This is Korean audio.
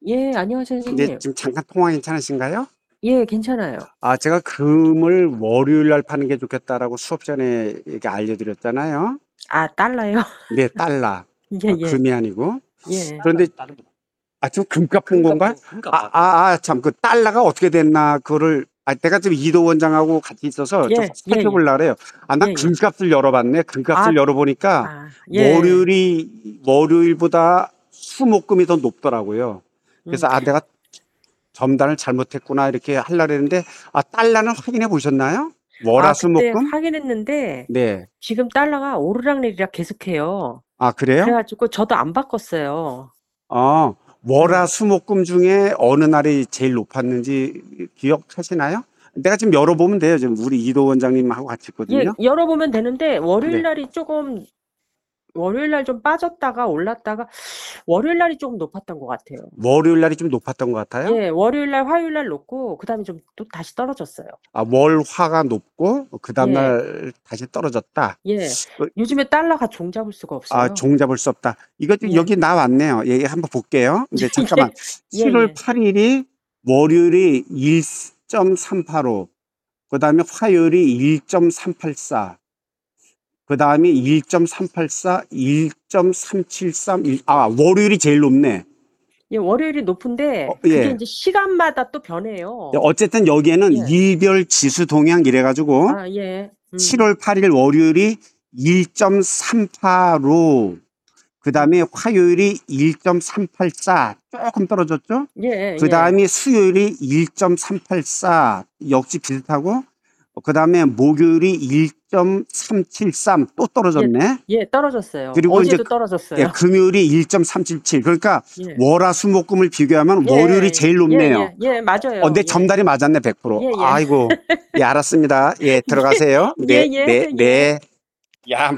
예, 안녕하세요, 네, 선생님. 지금 잠깐 통화 괜찮으신가요? 예, 괜찮아요. 제가 금을 월요일 날 파는 게 좋겠다라고 수업 전에 이렇게 알려드렸잖아요. 아, 달러요? 네, 달러. 예, 예, 금이 아니고. 예. 그런데, 지금 금값 본 건가요? 참, 그 달러가 어떻게 됐나, 그거를, 내가 지금 이도 원장하고 같이 있어서 좀 예, 예, 예, 살펴보려고 그래요. 나 예, 예. 금값을 열어봤네. 아, 금값을 열어보니까 예. 월요일보다 수목금이 더 높더라고요. 음. 그래서, 내가 점단을 잘못했구나 이렇게 하려고 했는데 달러는 확인해 보셨나요? 그때 월화수목금? 확인했는데, 네. 지금 달러가 오르락내리락 계속해요. 그래요? 그래가지고 저도 안 바꿨어요. 어, 응. 월화수목금 중에 어느 날이 제일 높았는지 기억하시나요? 내가 지금 열어보면 돼요. 지금 우리 이도 원장님하고 같이 예, 있거든요. 열어보면 되는데, 월요일 네. 날이 조금, 월요일 날 좀 빠졌다가 올랐다가, 월요일 날이 조금 높았던 것 같아요. 월요일 날이 좀 높았던 것 같아요. 예, 월요일 날, 화요일 날 높고, 그 다음에 좀 또 다시 떨어졌어요. 월화가 높고 그 예. 다음날 다시 떨어졌다. 예. 어, 요즘에 달러가 종잡을 수가 없어요. 종 잡을 수 없다. 이거 지금 예. 여기 나왔네요. 예, 한번 볼게요. 근데 잠깐만. 예, 7월 예. 8일이 월요일이 1.385, 그 다음에 화요일이 1.384, 그 다음에 1.384, 1.373, 월요일이 제일 높네. 예, 월요일이 높은데 그게 예. 이제 시간마다 또 변해요. 어쨌든 여기에는 예. 일별 지수 동향 이래가지고 예. 7월 8일 월요일이 1.385, 그 다음에 화요일이 1.384, 조금 떨어졌죠? 예, 그 예. 다음에 수요일이 1.384, 역시 비슷하고, 그 다음에 목요일이 1.373, 또 예. 떨어졌네. 예, 떨어졌어요. 그리고 이제 어제도 떨어졌어요. 금요일이 1.377. 그러니까 예. 월화수목금을 비교하면 월요일이 예. 제일 예, 높네요. 예. 예, 맞아요. 내 예. 점달이 맞았네, 100%. 예, 예. 아이고. 예, 알았습니다. 예, 들어가세요. 예, 네, 예. 네, 예. 네. 야,